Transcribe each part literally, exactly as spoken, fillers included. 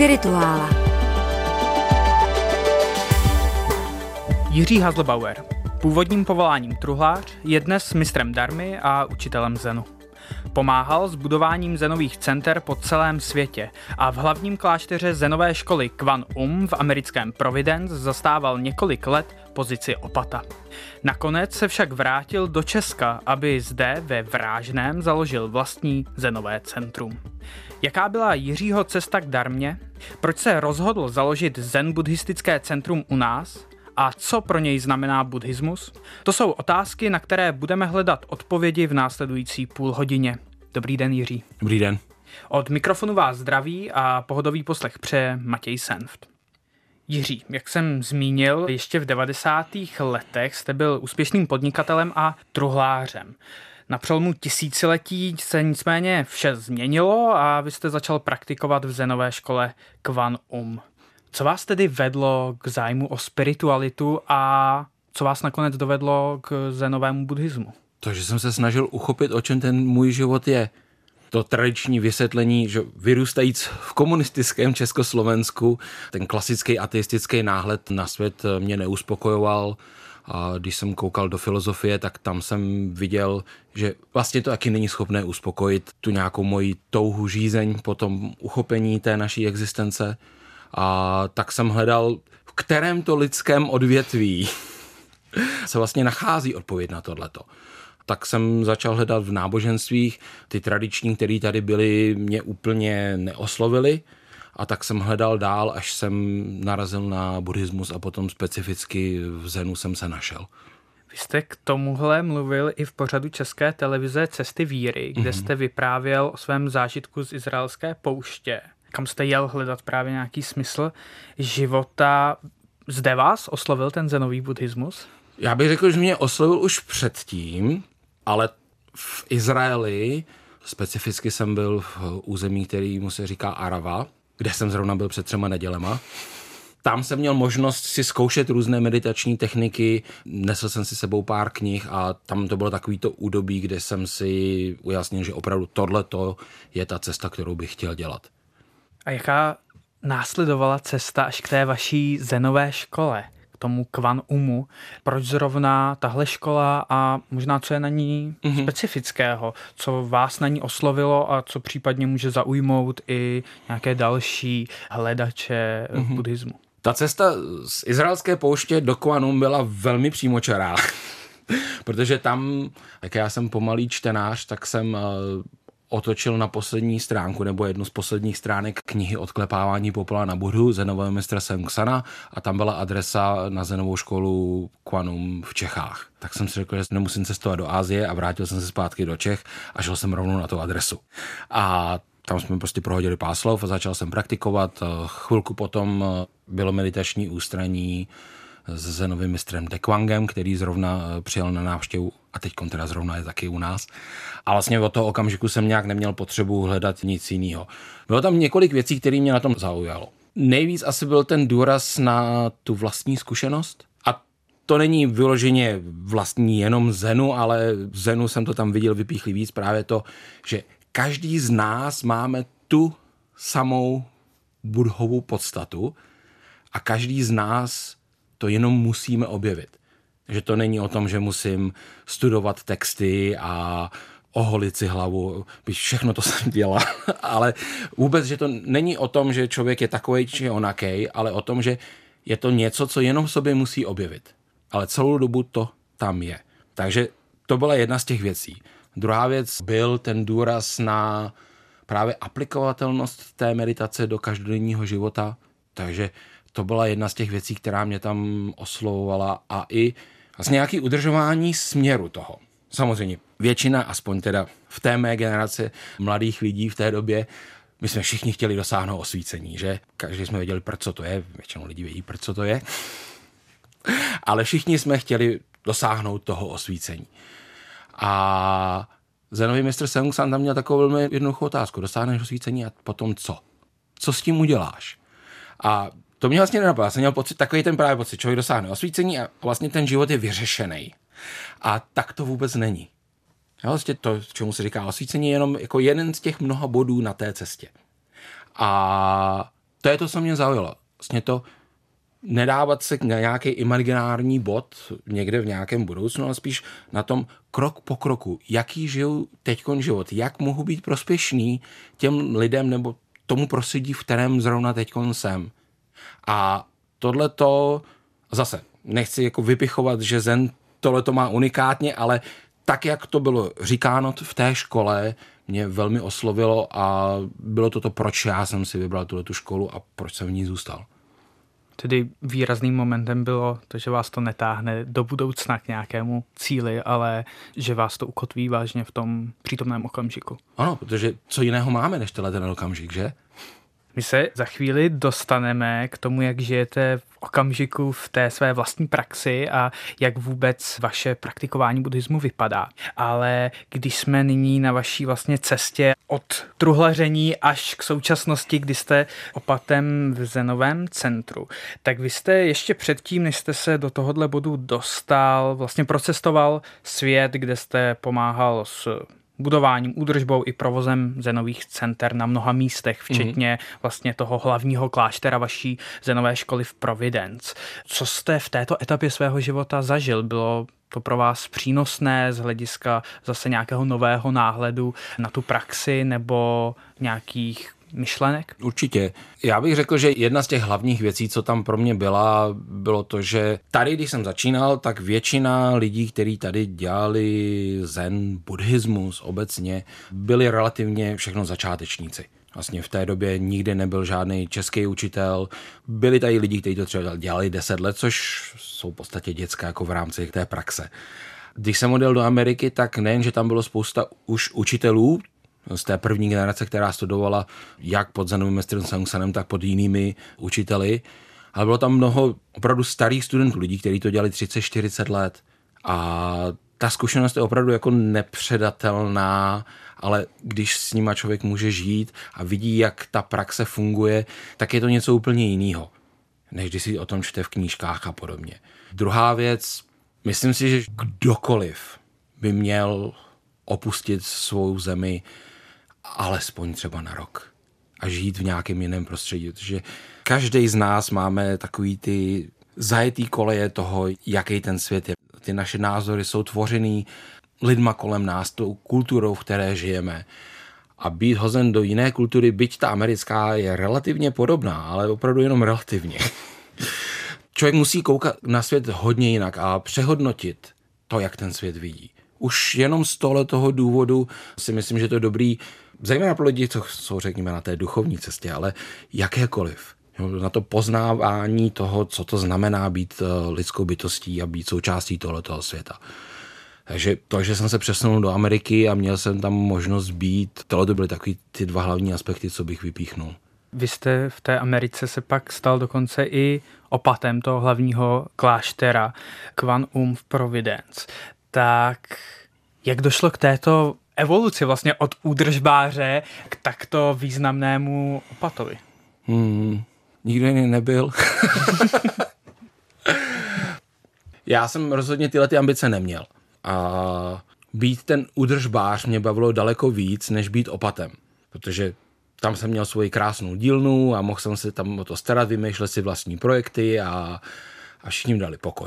Spirituála. Jiří Haslbauer, původním povoláním truhlář, je dnes mistrem darmy a učitelem zenu. Pomáhal s budováním zenových center po celém světě a v hlavním klášteře zenové školy Kwan Um v americkém Providence zastával několik let pozici opata. Nakonec se však vrátil do Česka, aby zde ve Vrážném založil vlastní zenové centrum. Jaká byla Jiřího cesta k darmě? Proč se rozhodl založit zen buddhistické centrum u nás? A co pro něj znamená buddhismus? To jsou otázky, na které budeme hledat odpovědi v následující půl hodině. Dobrý den, Jiří. Dobrý den. Od mikrofonu vás zdraví a pohodový poslech přeje Matěj Senft. Jiří, jak jsem zmínil, ještě v devadesátých letech jste byl úspěšným podnikatelem a truhlářem. Na přelomu tisíciletí se nicméně vše změnilo a vy jste začal praktikovat v zenové škole Kwan Um. Co vás tedy vedlo k zájmu o spiritualitu a co vás nakonec dovedlo k zenovému buddhismu? To, že jsem se snažil uchopit, o čem ten můj život je. To tradiční vysvětlení, že vyrůstajíc v komunistickém Československu, ten klasický ateistický náhled na svět mě neuspokojoval. A když jsem koukal do filozofie, tak tam jsem viděl, že vlastně to taky není schopné uspokojit tu nějakou moji touhu, žízeň po tom uchopení té naší existence. A tak jsem hledal, v kterém to lidském odvětví se vlastně nachází odpověď na tohleto. Tak jsem začal hledat v náboženstvích, ty tradiční, které tady byly, mě úplně neoslovily. A tak jsem hledal dál, až jsem narazil na buddhismus a potom specificky v zenu jsem se našel. Vy jste k tomuhle mluvil i v pořadu České televize Cesty víry, kde mm-hmm. jste vyprávěl o svém zážitku z izraelské pouště, kam jste jel hledat právě nějaký smysl života. Zde vás oslovil ten zenový buddhismus? Já bych řekl, že mě oslovil už předtím, ale v Izraeli, specificky jsem byl v území, který mu se říká Arava, kde jsem zrovna byl před třema nedělema. Tam jsem měl možnost si zkoušet různé meditační techniky, nesl jsem si sebou pár knih a tam to bylo takovýto údobí, kde jsem si ujasnil, že opravdu tohleto je ta cesta, kterou bych chtěl dělat. A jaká následovala cesta až k té vaší zenové škole, k tomu Kwan Umu? Proč zrovna tahle škola a možná co je na ní mm-hmm. specifického? Co vás na ní oslovilo a co případně může zaujmout i nějaké další hledače mm-hmm. v buddhismu? Ta cesta z izraelské pouště do Kwan Um byla velmi přímočará, protože tam, jak já jsem pomalý čtenář, tak jsem otočil na poslední stránku nebo jednu z posledních stránek knihy Odklepávání popola na Buddhu zenového mistra Seung Sana a tam byla adresa na zenovou školu Kwan Um v Čechách. Tak jsem si řekl, že nemusím cestovat do Asie a vrátil jsem se zpátky do Čech a šel jsem rovnou na tu adresu. A tam jsme prostě prohodili pár slov a začal jsem praktikovat. Chvilku potom bylo meditační ústraní s zenovým mistrem Dekwangem, který zrovna přijel na návštěvu a teď teda zrovna je taky u nás. A vlastně od toho okamžiku jsem nějak neměl potřebu hledat nic jiného. Bylo tam několik věcí, které mě na tom zaujalo. Nejvíc asi byl ten důraz na tu vlastní zkušenost. A to není vyloženě vlastní jenom zenu, ale v zenu jsem to tam viděl vypíchlý víc právě to, že každý z nás máme tu samou buddhovou podstatu a každý z nás to jenom musíme objevit. Že to není o tom, že musím studovat texty a oholit si hlavu, všechno to jsem dělal, ale vůbec, že to není o tom, že člověk je takovej či onakej, ale o tom, že je to něco, co jenom v sobě musí objevit. Ale celou dobu to tam je. Takže to byla jedna z těch věcí. Druhá věc byl ten důraz na právě aplikovatelnost té meditace do každodenního života, takže to byla jedna z těch věcí, která mě tam oslovovala a i vlastně nějaké udržování směru toho. Samozřejmě většina, aspoň teda v té mé generaci mladých lidí v té době, my jsme všichni chtěli dosáhnout osvícení, že? Každý jsme věděli, proč co to je, většinou lidí vědí, proč co to je, ale všichni jsme chtěli dosáhnout toho osvícení. A zenový mistr Seung San tam měl takovou velmi jednoduchou otázku. Dosáhneš osvícení a potom co? Co s tím uděláš? A to mě vlastně nenapadlo. Já jsem měl pocit, takový ten právě pocit, člověk dosáhne osvícení a vlastně ten život je vyřešený. A tak to vůbec není. Jo, vlastně to, čemu se říká osvícení, je jenom jako jeden z těch mnoha bodů na té cestě. A to je to, co mě zaujalo. Vlastně to nedávat se na nějaký imaginární bod někde v nějakém budoucnu, ale spíš na tom krok po kroku, jaký žiju teďkon život, jak mohu být prospěšný těm lidem nebo tomu prostředí, v kterém zrovna teďkon jsem. A tohleto, zase, nechci jako vypichovat, že zen tohleto má unikátně, ale tak, jak to bylo říkáno v té škole, mě velmi oslovilo a bylo to to, proč já jsem si vybral tuhletu školu a proč jsem v ní zůstal. Tedy výrazným momentem bylo to, že vás to netáhne do budoucna k nějakému cíli, ale že vás to ukotví vážně v tom přítomném okamžiku. Ano, protože co jiného máme než tenhle ten okamžik, že? My se za chvíli dostaneme k tomu, jak žijete v okamžiku v té své vlastní praxi a jak vůbec vaše praktikování buddhismu vypadá. Ale když jsme nyní na vaší vlastně cestě od truhlaření až k současnosti, kdy jste opatem v zenovém centru, tak vy jste ještě předtím, než jste se do tohohle bodu dostal, vlastně procestoval svět, kde jste pomáhal s budováním, údržbou i provozem zenových center na mnoha místech, včetně vlastně toho hlavního kláštera vaší zenové školy v Providence. Co jste v této etapě svého života zažil? Bylo to pro vás přínosné z hlediska zase nějakého nového náhledu na tu praxi nebo nějakých myšlenek? Určitě. Já bych řekl, že jedna z těch hlavních věcí, co tam pro mě byla, bylo to, že tady, když jsem začínal, tak většina lidí, kteří tady dělali zen, buddhismus obecně, byli relativně všechno začátečníci. Vlastně v té době nikdy nebyl žádný český učitel. Byli tady lidi, kteří to třeba dělali deset let, což jsou v podstatě děcka jako v rámci té praxe. Když jsem odjel do Ameriky, tak nejen, že tam bylo spousta už učitelů, z té první generace, která studovala jak pod zenovým mistrem Seung Sanem, tak pod jinými učiteli. Ale bylo tam mnoho opravdu starých studentů, lidí, kteří to dělali třicet čtyřicet let. A ta zkušenost je opravdu jako nepředatelná, ale když s nima člověk může žít a vidí, jak ta praxe funguje, tak je to něco úplně jiného, než když si o tom čte v knížkách a podobně. Druhá věc, myslím si, že kdokoliv by měl opustit svou zemi alespoň třeba na rok a žít v nějakém jiném prostředí, protože každý z nás máme takový ty zajetý koleje toho, jaký ten svět je. Ty naše názory jsou tvořený lidma kolem nás, tou kulturou, v které žijeme. A být hozen do jiné kultury, byť ta americká je relativně podobná, ale opravdu jenom relativně. Člověk musí koukat na svět hodně jinak a přehodnotit to, jak ten svět vidí. Už jenom z tohoto důvodu si myslím, že to je dobrý, zejména pro lidi, co jsou, řekněme, na té duchovní cestě, ale jakékoliv. Na to poznávání toho, co to znamená být lidskou bytostí a být součástí tohoto světa. Takže to, že jsem se přesunul do Ameriky a měl jsem tam možnost být, tohle byly takový ty dva hlavní aspekty, co bych vypíchnul. Vy jste v té Americe se pak stal dokonce i opatem toho hlavního kláštera Kwan Um v Providence. Tak jak došlo k této evoluci vlastně od údržbáře k takto významnému opatovi? Hmm, nikdo jiný nebyl. Já jsem rozhodně tyhle ty ambice neměl. A být ten údržbář mě bavilo daleko víc, než být opatem. Protože tam jsem měl svoji krásnou dílnu a mohl jsem se tam o to starat, vymýšlet si vlastní projekty a, a všichni dali pokoj.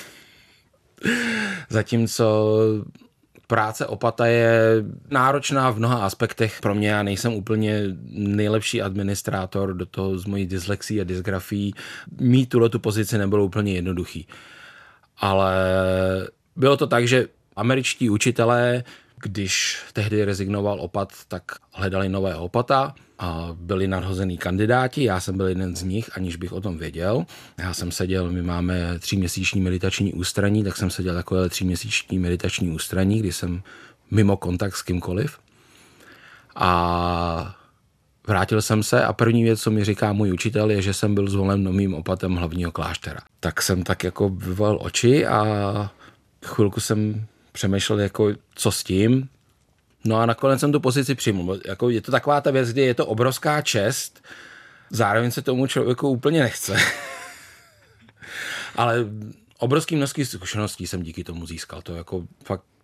Zatímco práce opata je náročná v mnoha aspektech. Pro mě, já nejsem úplně nejlepší administrátor, do toho z mojí dyslexí a dysgrafií. Mít tuhletu pozici nebylo úplně jednoduchý. Ale bylo to tak, že američtí učitelé, když tehdy rezignoval opat, tak hledali nového opata a byli nadhozený kandidáti. Já jsem byl jeden z nich, aniž bych o tom věděl. Já jsem seděl, my máme tříměsíční meditační ústraní, tak jsem seděl takové tříměsíční meditační ústraní, kdy jsem mimo kontakt s kýmkoliv. A vrátil jsem se a první věc, co mi říká můj učitel, je, že jsem byl zvolen novým opatem hlavního kláštera. Tak jsem tak jako vyval oči a chvilku jsem přemýšlel, jako, co s tím. No a nakonec jsem tu pozici přijmul. Jako, je to taková ta věc, kdy je to obrovská čest, zároveň se tomu člověku úplně nechce. Ale obrovský množství zkušeností jsem díky tomu získal. To jako fakt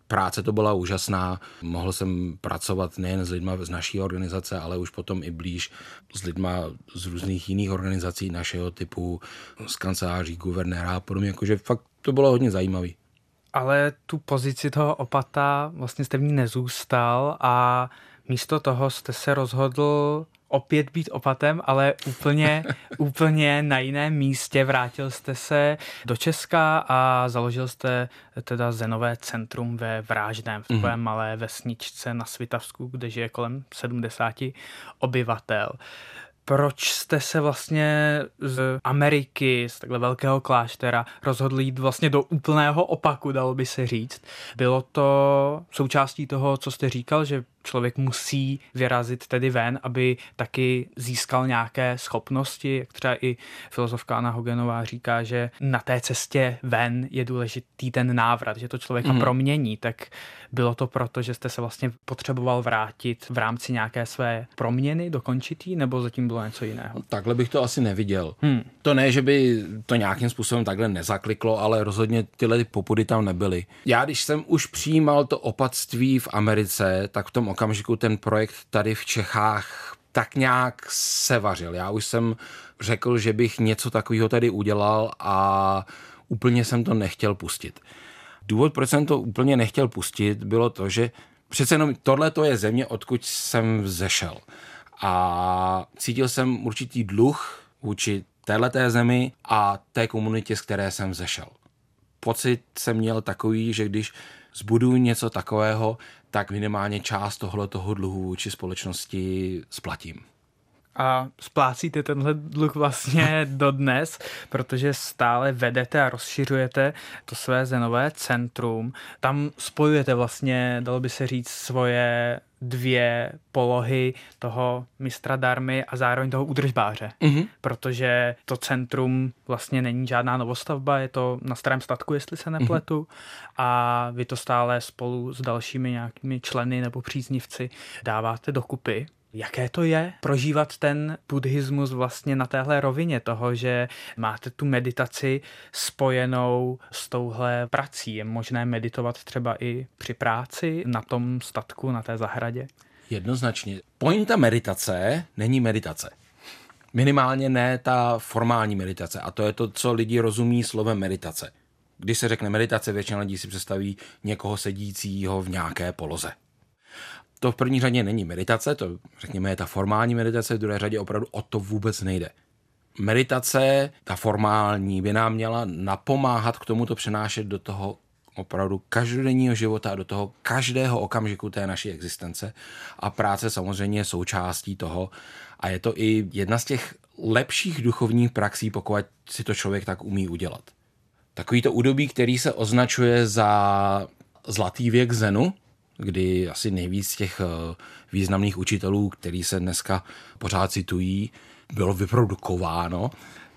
práce to byla úžasná. Mohl jsem pracovat nejen s lidma z naší organizace, ale už potom i blíž s lidma z různých jiných organizací našeho typu, z kanceláří guvernéra a podobně. Jakože fakt to bylo hodně zajímavý. Ale tu pozici toho opata vlastně jste v ní nezůstal a místo toho jste se rozhodl opět být opatem, ale úplně, úplně na jiném místě. Vrátil jste se do Česka a založil jste teda Zenové centrum ve Vráždém, v takové mm. malé vesničce na Svitavsku, kde žije kolem sedmdesáti obyvatel. Proč jste se vlastně z Ameriky, z takhle velkého kláštera, rozhodli jít vlastně do úplného opaku, dalo by se říct? Bylo to součástí toho, co jste říkal, že člověk musí vyrazit tedy ven, aby taky získal nějaké schopnosti, jak třeba i filozofka Anna Hogenová říká, že na té cestě ven je důležitý ten návrat, že to člověka mm. promění, tak bylo to proto, že jste se vlastně potřeboval vrátit v rámci nějaké své proměny, dokončit jí, nebo zatím bylo něco jiného? Takhle bych to asi neviděl. Hmm. To ne, že by to nějakým způsobem takhle nezakliklo, ale rozhodně tyhle popudy tam nebyly. Já, když jsem už přijímal to opatství v Americe, tak v tom okamžiku ten projekt tady v Čechách tak nějak se vařil. Já už jsem řekl, že bych něco takového tady udělal a úplně jsem to nechtěl pustit. Důvod, proč jsem to úplně nechtěl pustit, bylo to, že přece jenom tohle to je země, odkud jsem vzešel. A cítil jsem určitý dluh vůči téhleté zemi a té komunitě, z které jsem vzešel. Pocit jsem měl takový, že když zbuduju něco takového, tak minimálně část tohoto dluhu vůči společnosti splatím. A splácíte tenhle dluh vlastně dodnes, protože stále vedete a rozšiřujete to své Zenové centrum. Tam spojujete vlastně, dalo by se říct, svoje dvě polohy toho mistra darmy a zároveň toho údržbáře. Mm-hmm. Protože to centrum vlastně není žádná novostavba, je to na starém statku, jestli se nepletu. Mm-hmm. A vy to stále spolu s dalšími nějakými členy nebo příznivci dáváte dokupy. Jaké to je prožívat ten buddhismus vlastně na téhle rovině toho, že máte tu meditaci spojenou s touhle prací? Je možné meditovat třeba i při práci na tom statku, na té zahradě? Jednoznačně. Pointa meditace není meditace. Minimálně ne ta formální meditace. A to je to, co lidi rozumí slovem meditace. Když se řekne meditace, většina lidí si představí někoho sedícího v nějaké poloze. To v první řadě není meditace, to řekněme je ta formální meditace, v druhé řadě opravdu o to vůbec nejde. Meditace, ta formální, by nám měla napomáhat k tomu to přenášet do toho opravdu každodenního života a do toho každého okamžiku té naší existence. A práce samozřejmě je součástí toho a je to i jedna z těch lepších duchovních praxí, pokud si to člověk tak umí udělat. Takový to údobí, který se označuje za zlatý věk Zenu, kdy asi nejvíc těch významných učitelů, který se dneska pořád citují, bylo vyprodukováno,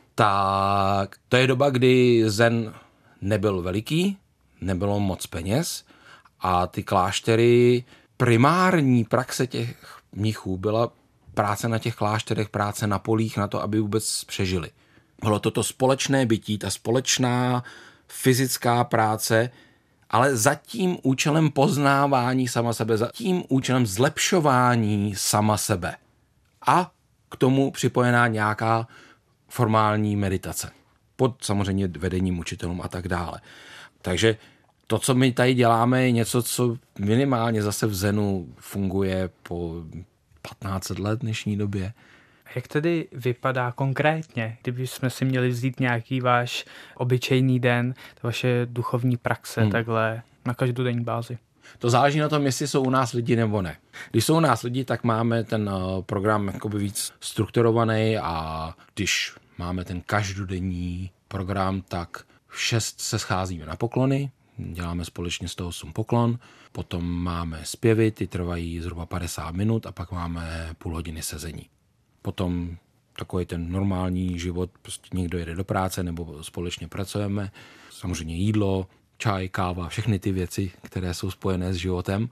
tak to je doba, kdy Zen nebyl veliký, nebylo moc peněz a ty kláštery, primární praxe těch mnichů byla práce na těch klášterech, práce na polích, na to, aby vůbec přežili. Bylo toto společné bytí, ta společná fyzická práce, ale za tím účelem poznávání sama sebe, za tím účelem zlepšování sama sebe. A k tomu připojená nějaká formální meditace. Pod samozřejmě vedením učitelům a tak dále. Takže to, co my tady děláme, je něco, co minimálně zase v Zenu funguje po patnáct let v dnešní době. Jak tedy vypadá konkrétně, kdybychom si měli vzít nějaký váš obyčejný den, vaše duchovní praxe hmm. takhle na každodenní bázi? To záleží na tom, jestli jsou u nás lidi nebo ne. Když jsou u nás lidi, tak máme ten program jakoby víc strukturovaný a když máme ten každodenní program, tak v šest se scházíme na poklony, děláme společně sto osm poklon, potom máme zpěvy, ty trvají zhruba padesát minut a pak máme půl hodiny sezení. Potom takový ten normální život, prostě někdo jede do práce nebo společně pracujeme, samozřejmě jídlo, čaj, káva, všechny ty věci, které jsou spojené s životem.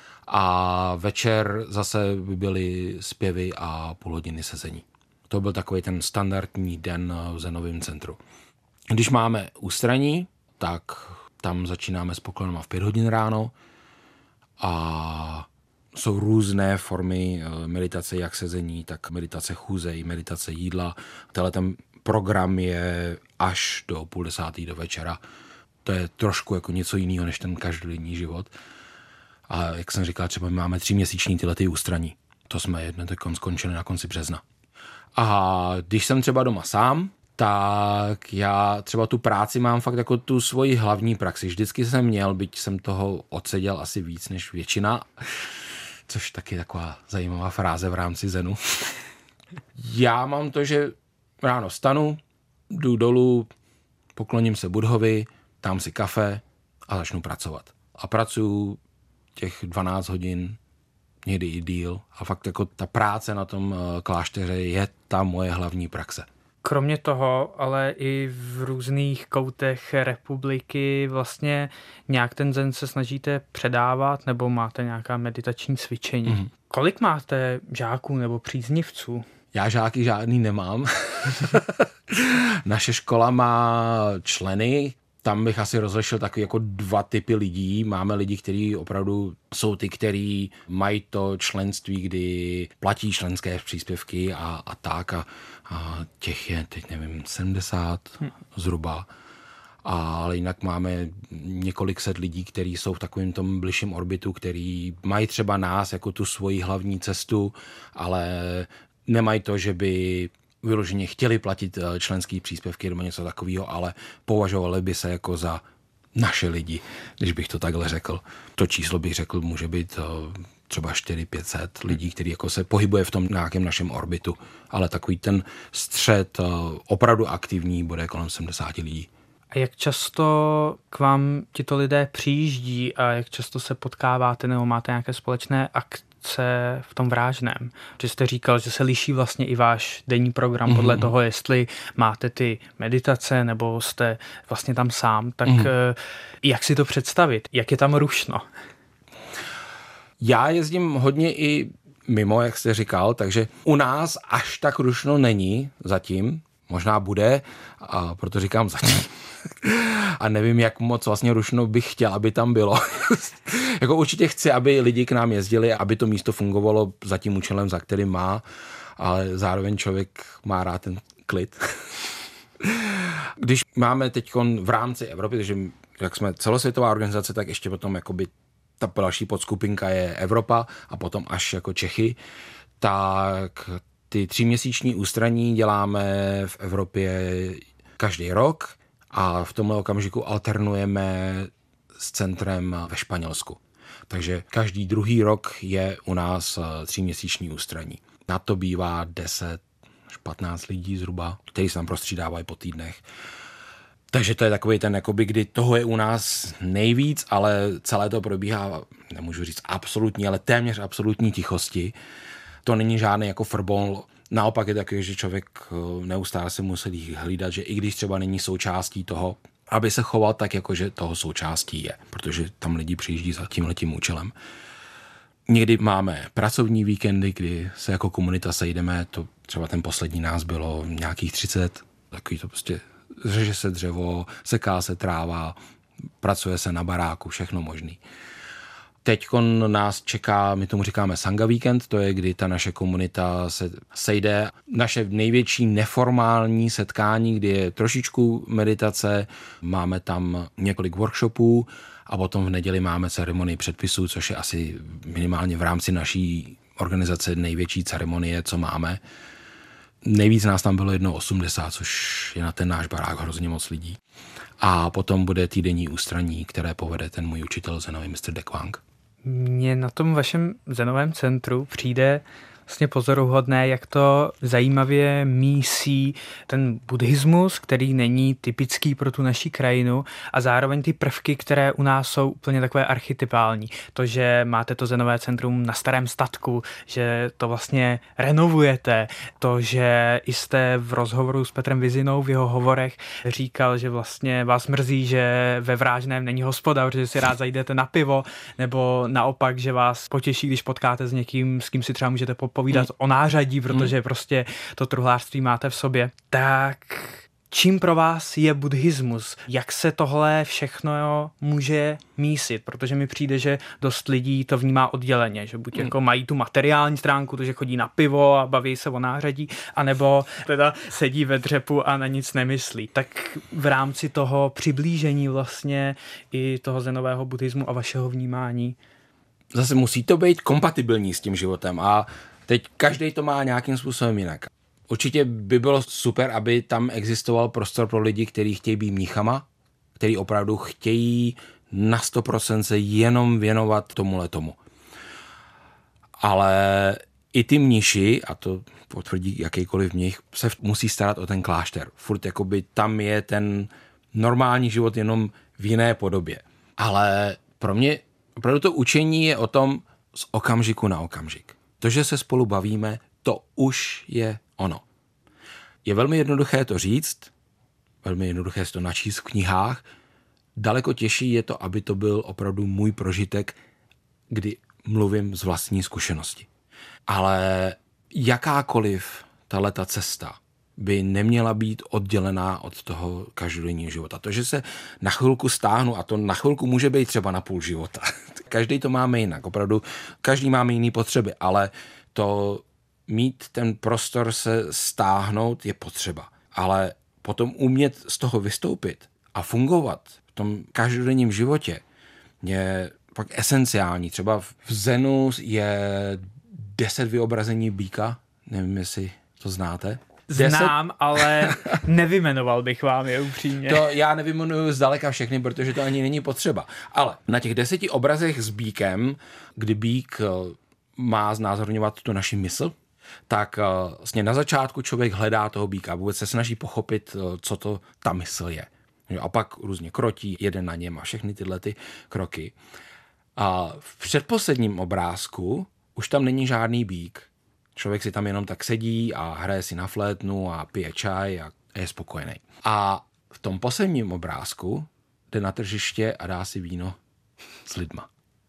A večer zase by byly zpěvy a půl hodiny sezení. To byl takový ten standardní den v Zenovém centru. Když máme ústraní, tak tam začínáme s poklonama v pět hodin ráno, a jsou různé formy meditace, jak sezení, tak meditace chůzej, meditace jídla. Tenhle ten program je až do půl desátý do večera. To je trošku jako něco jiného, než ten každodenní život. A jak jsem říkal, třeba máme tříměsíční tyhle ty ústraní. To jsme jedno teď skončili na konci března. A když jsem třeba doma sám, tak já třeba tu práci mám fakt jako tu svoji hlavní praxi. Vždycky jsem měl, byť jsem toho odseděl asi víc než většina, což taky taková zajímavá fráze v rámci zenu. Já mám to, že ráno vstanu, jdu dolů, pokloním se Buddhovi, dám si kafe a začnu pracovat. A pracuju těch dvanáct hodin, někdy i díl. A fakt jako ta práce na tom klášteře je ta moje hlavní praxe. Kromě toho, ale i v různých koutech republiky vlastně nějak ten zen se snažíte předávat nebo máte nějaká meditační cvičení. Mm. Kolik máte žáků nebo příznivců? Já žáky žádný nemám. Naše škola má členy, tam bych asi rozlišil takový jako dva typy lidí. Máme lidi, kteří opravdu jsou ty, kteří mají to členství, kdy platí členské příspěvky a, a tak. A, a těch je, teď nevím, sedmdesát hm. zhruba. Ale jinak máme několik set lidí, kteří jsou v takovém tom bližším orbitu, který mají třeba nás jako tu svoji hlavní cestu, ale nemají to, že by vyloženě chtěli platit členský příspěvky nebo něco takového, ale považovali by se jako za naše lidi, když bych to takhle řekl. To číslo bych řekl, může být třeba čtyři pět set lidí, který jako se pohybuje v tom nějakém našem orbitu, ale takový ten střed opravdu aktivní bude kolem sedmdesát lidí. A jak často k vám tito lidé přijíždí a jak často se potkáváte nebo máte nějaké společné akce v tom Vrážném? Že jste říkal, že se liší vlastně i váš denní program mm-hmm. podle toho, jestli máte ty meditace nebo jste vlastně tam sám, tak mm-hmm. jak si to představit? Jak je tam rušno? Já jezdím hodně i mimo, jak jste říkal, takže u nás až tak rušno není zatím. Možná bude, a proto říkám zatím. A nevím, jak moc vlastně rušno bych chtěl, aby tam bylo. Jako určitě chci, aby lidi k nám jezdili, aby to místo fungovalo za tím účelem, za kterým má, ale zároveň člověk má rád ten klid. Když máme teď v rámci Evropy, takže jak jsme celosvětová organizace, tak ještě potom jakoby ta další podskupinka je Evropa a potom až jako Čechy, tak ty tříměsíční ústraní děláme v Evropě každý rok a v tomhle okamžiku alternujeme s centrem ve Španělsku. Takže každý druhý rok je u nás tříměsíční ústraní. Na to bývá deset až patnáct lidí zhruba, kteří se tam prostřídávají po týdnech. Takže to je takový ten, jakoby, kdy toho je u nás nejvíc, ale celé to probíhá, nemůžu říct absolutní, ale téměř absolutní tichosti. To není žádný jako frbol. Naopak je takový, že člověk neustále se musí hlídat, že i když třeba není součástí toho, aby se choval tak, jako že toho součástí je, protože tam lidi přijíždí za tímhletím účelem. Někdy máme pracovní víkendy, kdy se jako komunita sejdeme, to třeba ten poslední nás bylo nějakých třicet, takový to prostě řeže se dřevo, seká se tráva, pracuje se na baráku, všechno možný. Teďkon nás čeká, my tomu říkáme Sangha Weekend, to je, kdy ta naše komunita se sejde. Naše největší neformální setkání, kdy je trošičku meditace, máme tam několik workshopů a potom v neděli máme ceremonii předpisů, což je asi minimálně v rámci naší organizace největší ceremonie, co máme. Nejvíc nás tam bylo jednou osmdesát, což je na ten náš barák hrozně moc lidí. A potom bude týdenní ústraní, které povede ten můj učitel zenový mistr Dekwang. Mně na tom vašem zenovém centru přijde vlastně pozoruhodné, jak to zajímavě mísí ten buddhismus, který není typický pro tu naši krajinu a zároveň ty prvky, které u nás jsou úplně takové archetypální. To, že máte to zenové centrum na starém statku, že to vlastně renovujete, to, že i jste v rozhovoru s Petrem Vizinou v jeho hovorech říkal, že vlastně vás mrzí, že ve Vrážném není hospoda, protože si rád zajdete na pivo, nebo naopak, že vás potěší, když potkáte s někým, s kým si třeba můžete povídat hmm. o nářadí, protože hmm. prostě to truhlářství máte v sobě. Tak Čím pro vás je buddhismus? Jak se tohle všechno může mísit? Protože mi přijde, že dost lidí to vnímá odděleně, že buď jako mají tu materiální stránku, to, že chodí na pivo a baví se o nářadí, anebo teda sedí ve dřepu a na nic nemyslí. Tak v rámci toho přiblížení vlastně i toho zenového buddhismu a vašeho vnímání. Zase musí to být kompatibilní s tím životem a teď každý to má nějakým způsobem jinak. Určitě by bylo super, aby tam existoval prostor pro lidi, kteří chtějí být mnichama, kteří opravdu chtějí na sto procent se jenom věnovat tomuhle tomu. Ale i ty mniši, a to potvrdí jakýkoliv mnich, se musí starat o ten klášter. Furt jakoby tam je ten normální život jenom v jiné podobě. Ale pro mě opravdu to učení je o tom z okamžiku na okamžik. To, že se spolu bavíme, to už je ono. Je velmi jednoduché to říct, velmi jednoduché si to načíst v knihách. Daleko těžší je to, aby to byl opravdu můj prožitek, kdy mluvím z vlastní zkušenosti. Ale jakákoliv tahleta cesta by neměla být oddělená od toho každodenního života. To, že se na chvilku stáhnu, a to na chvilku může být třeba na půl života. Každý to máme jinak, opravdu každý máme jiný potřeby, ale to mít ten prostor se stáhnout je potřeba. Ale potom umět z toho vystoupit a fungovat v tom každodenním životě je pak esenciální. Třeba v Zenu je deset vyobrazení býka, nevím, jestli to znáte. Znám, deset... ale nevymenoval bych vám je upřímně. To já nevymenuju zdaleka všechny, protože to ani není potřeba. Ale na těch deseti obrazech s býkem, kdy býk má znázorňovat tu naši mysl, tak vlastně na začátku člověk hledá toho býka, vůbec se snaží pochopit, co to ta mysl je. A pak různě krotí, jede na něm a všechny tyhle ty kroky. A v předposledním obrázku už tam není žádný býk. Člověk si tam jenom tak sedí a hraje si na flétnu a pije čaj a je spokojený. A v tom posledním obrázku jde na tržiště a dá si víno s lidma.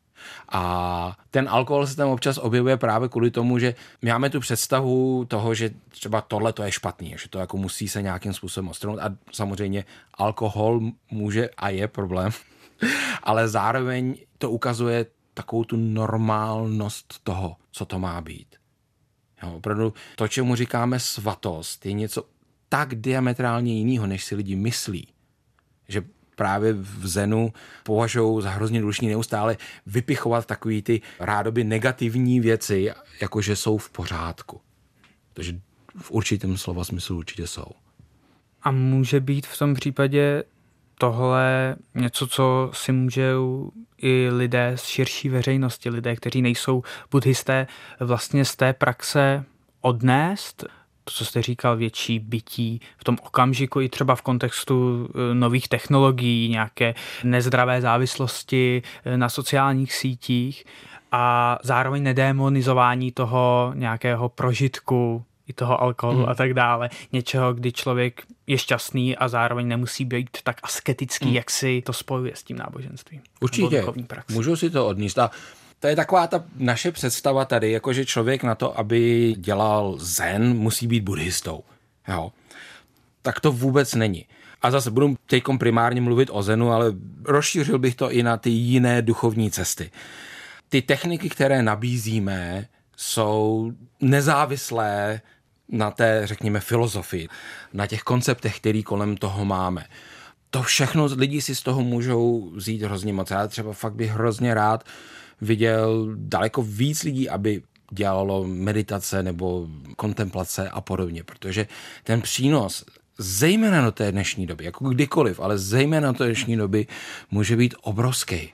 A ten alkohol se tam občas objevuje právě kvůli tomu, že my máme tu představu toho, že třeba tohle to je špatný, že to jako musí se nějakým způsobem odstranit a samozřejmě alkohol může a je problém, ale zároveň to ukazuje takovou tu normálnost toho, co to má být. Jo, opravdu to, čemu říkáme svatost, je něco tak diametrálně jiného, než si lidi myslí, že právě v Zenu považují za hrozně důležité neustále vypichovat takový ty rádoby negativní věci, jakože jsou v pořádku. Takže v určitém slova smyslu určitě jsou. A může být v tom případě tohle něco, co si můžou i lidé z širší veřejnosti, lidé, kteří nejsou buddhisté, vlastně z té praxe odnést? To, co jste říkal, větší bytí v tom okamžiku i třeba v kontextu nových technologií, nějaké nezdravé závislosti na sociálních sítích a zároveň nedémonizování toho nějakého prožitku, i toho alkoholu mm. a tak dále. Něčeho, kdy člověk je šťastný a zároveň nemusí být tak asketický, mm. jak si to spojuje s tím náboženstvím. Určitě, můžu si to odníst. A to je taková ta naše představa tady, jakože člověk na to, aby dělal zen, musí být buddhistou. Jo. Tak to vůbec není. A zase budu teďkom primárně mluvit o zenu, ale rozšířil bych to i na ty jiné duchovní cesty. Ty techniky, které nabízíme, jsou nezávislé na té, řekněme, filozofii, na těch konceptech, který kolem toho máme. To všechno lidi si z toho můžou vzít hrozně moc. Já třeba fakt bych hrozně rád viděl daleko víc lidí, aby dělalo meditace nebo kontemplace a podobně, protože ten přínos, zejména do té dnešní doby, jako kdykoliv, ale zejména do té dnešní doby, může být obrovský.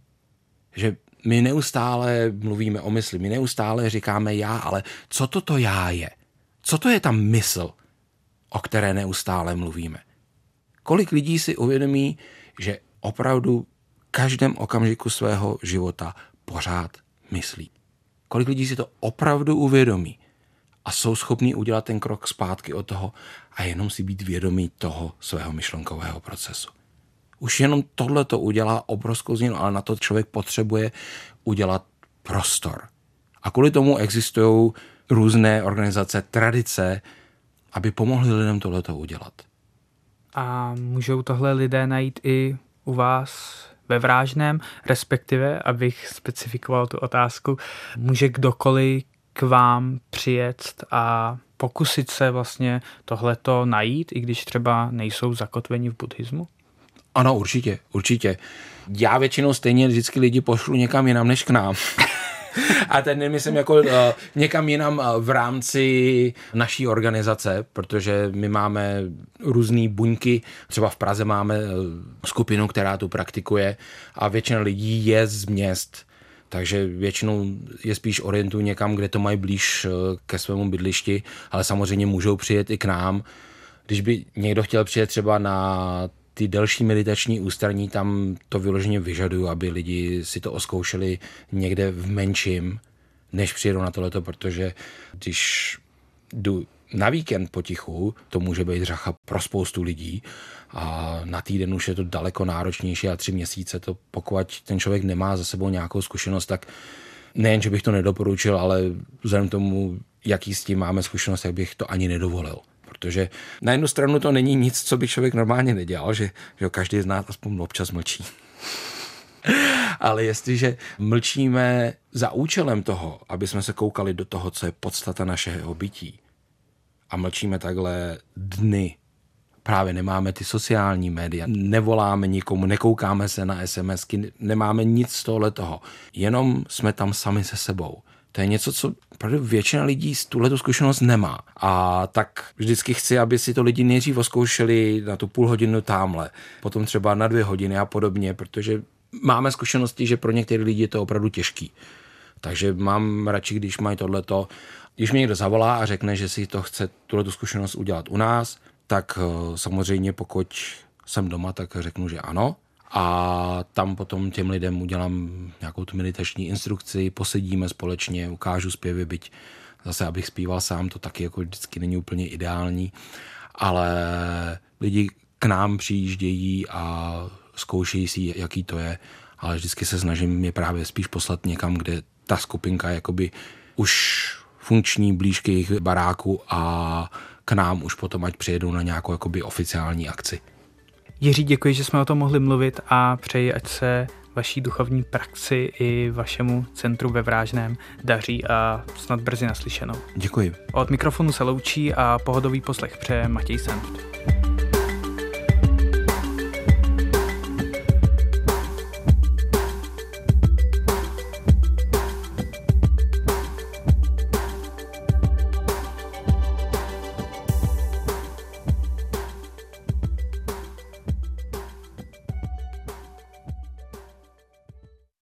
Že my neustále mluvíme o mysli, my neustále říkáme já, ale co to to já je? Co to je ta mysl, o které neustále mluvíme? Kolik lidí si uvědomí, že opravdu v každém okamžiku svého života pořád myslí? Kolik lidí si to opravdu uvědomí a jsou schopní udělat ten krok zpátky od toho a jenom si být vědomí toho svého myšlenkového procesu? Už jenom tohle to udělá obrovskou změnu, ale na to člověk potřebuje udělat prostor. A kvůli tomu existují různé organizace, tradice, aby pomohly lidem tohleto udělat. A můžou tohle lidé najít i u vás ve Vrážném, respektive, abych specifikoval tu otázku, může kdokoliv k vám přijet a pokusit se vlastně tohleto najít, i když třeba nejsou zakotveni v buddhismu? Ano, určitě, určitě. Já většinou stejně vždycky lidi pošlu někam jinam než k nám. A teď nemyslím jako uh, někam jinam uh, v rámci naší organizace, protože my máme různý buňky, třeba v Praze máme uh, skupinu, která tu praktikuje a většina lidí je z měst, takže většinou je spíš orientují někam, kde to mají blíž uh, ke svému bydlišti, ale samozřejmě můžou přijet i k nám. Když by někdo chtěl přijet třeba na ty delší meditační ústraní, tam to vyloženě vyžaduju, aby lidi si to oskoušeli někde v menším, než přijedou na tohleto, protože když jdu na víkend potichu, to může být řacha pro spoustu lidí a na týden už je to daleko náročnější a tři měsíce to, pokud ten člověk nemá za sebou nějakou zkušenost, tak nejen, že bych to nedoporučil, ale vzhledem tomu, jaký s tím máme zkušenost, tak bych to ani nedovolil. Protože na jednu stranu to není nic, co by člověk normálně nedělal, že, že každý z nás aspoň občas mlčí. Ale jestliže mlčíme za účelem toho, aby jsme se koukali do toho, co je podstata našeho bytí, a mlčíme takhle dny, právě nemáme ty sociální média, nevoláme nikomu, nekoukáme se na SMSky, nemáme nic z tohle toho, jenom jsme tam sami se sebou. To je něco, co většina lidí z tuhletu zkušenost nemá. A tak vždycky chci, aby si to lidi nejdřív oskoušeli na tu půl hodinu tamhle, potom třeba na dvě hodiny a podobně, protože máme zkušenosti, že pro některé lidi je to opravdu těžký. Takže mám radši, když mají tohleto, když mě někdo zavolá a řekne, že si to chce tuhletu zkušenost udělat u nás, tak samozřejmě pokud jsem doma, tak řeknu, že ano. A tam potom těm lidem udělám nějakou tu meditační instrukci, posedíme společně, ukážu zpěvy, byť zase, abych zpíval sám, to taky jako vždycky není úplně ideální, ale lidi k nám přijíždějí a zkoušejí si, jaký to je, ale vždycky se snažím je právě spíš poslat někam, kde ta skupinka je jakoby už funkční, blíž k jejich baráku a k nám už potom, ať přijedou na nějakou jakoby oficiální akci. Jiří, děkuji, že jsme o tom mohli mluvit a přeji, ať se vaší duchovní praxi i vašemu centru ve Vrážném daří a snad brzy naslyšenou. Děkuji. Od mikrofonu se loučí a pohodový poslech přeje Matěj Senft.